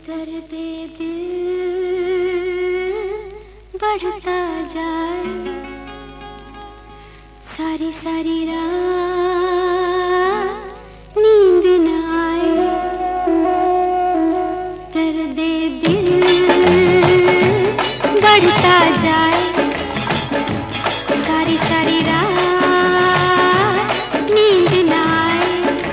दर्द दिल बढ़ता जाए, सारी सारी रात नींद न आए। दर्द दिल बढ़ता जाए, सारी सारी रात नींद न आए।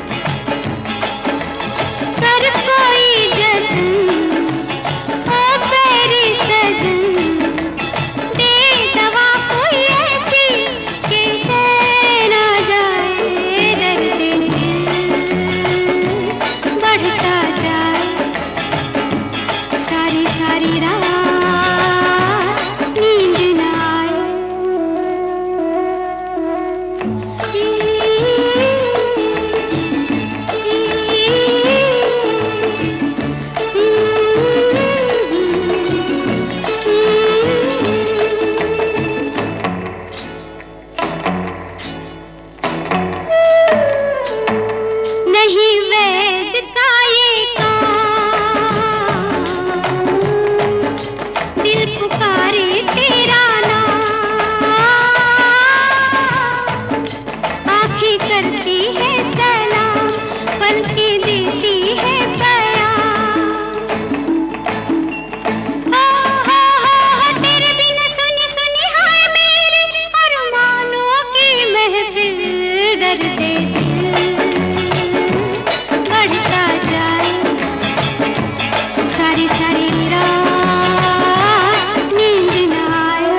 कर कोई जतन ओ मेरी सजन, दे दवा कोई ऐसी कि चैन आ जाए। दर्द दिल बढ़ता जाए, सारी सारी रात नींद न आए। नहीं वैद का ये काम, दिल पुकारे तेरा नाम। आँखें करती है सलाम, पलकें देती है बयान। तेरे बिना सुनी सुनी हाय मेरे अरमानों की महफिल। दर्द दिल बढ़ता जाए, सारी सारी रात नींद न आए।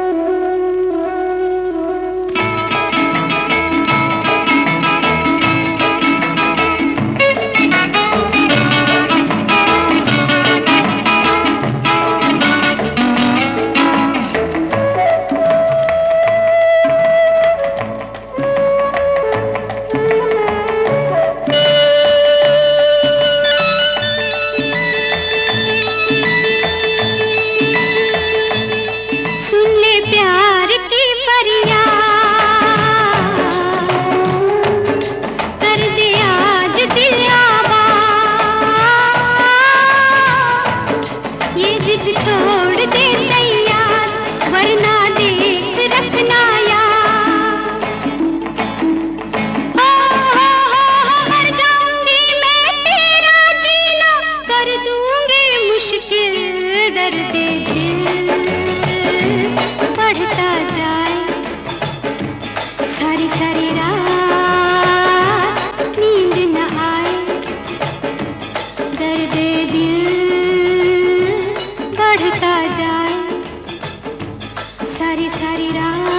सुन ले प्यार की फरियाद, कर दे आज दिल आबाद। ये जिद छोड़ दे तैयार, वरना देख रखना याद। मर जाऊंगी मैं तेरा जीना, कर दूंगी मुश्किल। दर्द दिल बढ़ता जाए, सारी सारी रात नींद न आए। दर्द दिल बढ़ता जाए, सारी सारी रात